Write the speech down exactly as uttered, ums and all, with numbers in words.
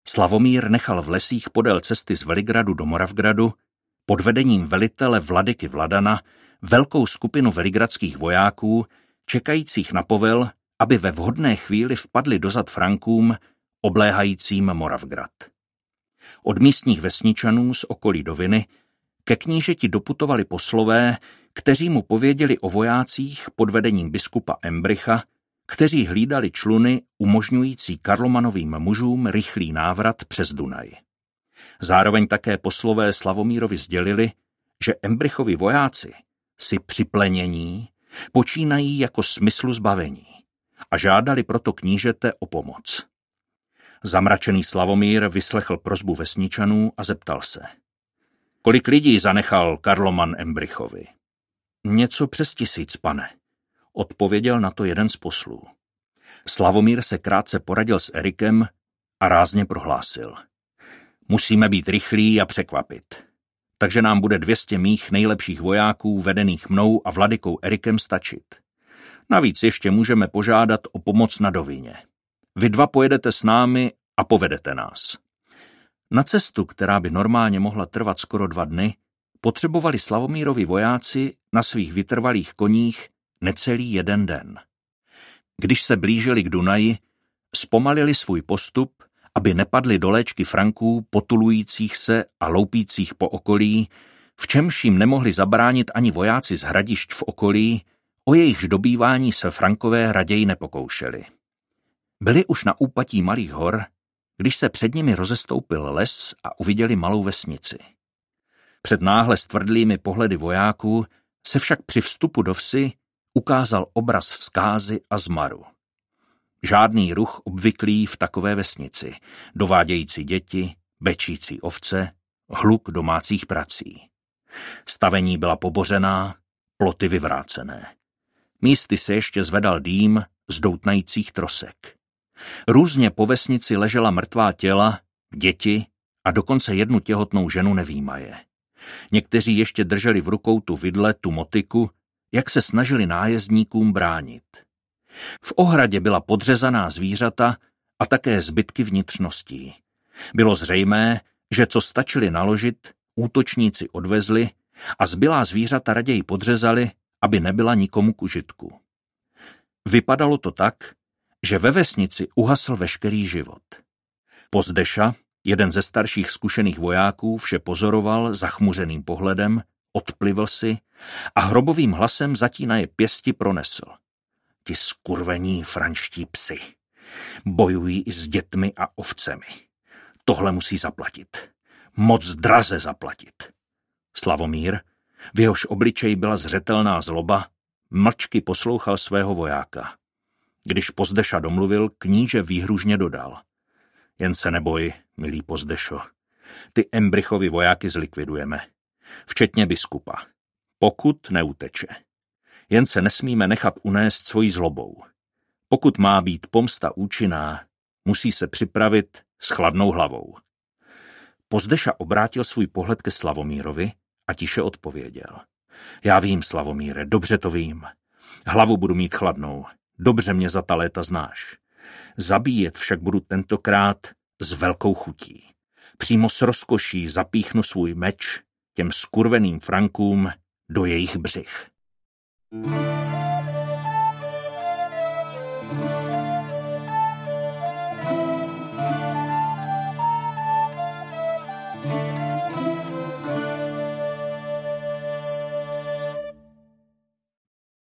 Slavomír nechal v lesích podél cesty z Veligradu do Moravgradu pod vedením velitele Vladyky Vladana velkou skupinu veligradských vojáků, čekajících na povel, aby ve vhodné chvíli vpadli dozad Frankům, obléhajícím Moravgrad. Od místních vesničanů z okolí Doviny ke knížeti doputovali poslové, kteří mu pověděli o vojácích pod vedením biskupa Embrycha, kteří hlídali čluny umožňující Karlomanovým mužům rychlý návrat přes Dunaj. Zároveň také poslové Slavomírovi sdělili, že Embrychovi vojáci si při plenění počínají jako smyslu zbavení a žádali proto knížete o pomoc. Zamračený Slavomír vyslechl prosbu vesničanů a zeptal se. Kolik lidí zanechal Karloman Embrychovi? Něco přes tisíc, pane, odpověděl na to jeden z poslů. Slavomír se krátce poradil s Erikem a rázně prohlásil. Musíme být rychlí a překvapit. Takže nám bude dvě stě mých nejlepších vojáků vedených mnou a Vladykou Erikem stačit. Navíc ještě můžeme požádat o pomoc na Dovině. Vy dva pojedete s námi a povedete nás. Na cestu, která by normálně mohla trvat skoro dva dny, potřebovali Slavomírovi vojáci na svých vytrvalých koních necelý jeden den. Když se blížili k Dunaji, zpomalili svůj postup, aby nepadli do léčky Franků potulujících se a loupících po okolí, v čemž jim nemohli zabránit ani vojáci z hradišť v okolí, o jejichž dobývání se Frankové raději nepokoušeli. Byli už na úpatí Malých hor, když se před nimi rozestoupil les a uviděli malou vesnici. Před náhle stvrdlými pohledy vojáků se však při vstupu do vsi ukázal obraz zkázy a zmaru. Žádný ruch obvyklý v takové vesnici, dovádějící děti, bečící ovce, hluk domácích prací. Stavení byla pobořená, ploty vyvrácené. Místy se ještě zvedal dým z doutnajících trosek. Různě po vesnici ležela mrtvá těla, děti a dokonce jednu těhotnou ženu nevímaje. Někteří ještě drželi v rukou tu vidle, tu motyku, jak se snažili nájezdníkům bránit. V ohradě byla podřezaná zvířata a také zbytky vnitřností. Bylo zřejmé, že co stačili naložit, útočníci odvezli a zbylá zvířata raději podřezali, aby nebyla nikomu k užitku. Vypadalo to tak, že ve vesnici uhasl veškerý život. Pozdeša, jeden ze starších zkušených vojáků, vše pozoroval zachmuřeným pohledem, odplivl si a hrobovým hlasem zatínaje pěsti pronesl. Ti skurvení franští psi bojují i s dětmi a ovcemi. Tohle musí zaplatit. Moc draze zaplatit. Slavomír, v jehož obličeji byla zřetelná zloba, mlčky poslouchal svého vojáka. Když Pozdeša domluvil, kníže výhružně dodal. Jen se neboj, milý Pozdešo. Ty Embrychovi vojáky zlikvidujeme. Včetně biskupa. Pokud neuteče. Jen se nesmíme nechat unést svojí zlobou. Pokud má být pomsta účinná, musí se připravit s chladnou hlavou. Pozdeša obrátil svůj pohled ke Slavomírovi a tiše odpověděl. Já vím, Slavomíre, dobře to vím. Hlavu budu mít chladnou. Dobře mě za ta léta znáš. Zabíjet však budu tentokrát s velkou chutí. Přímo s rozkoší zapíchnu svůj meč těm skurveným Frankům do jejich břich.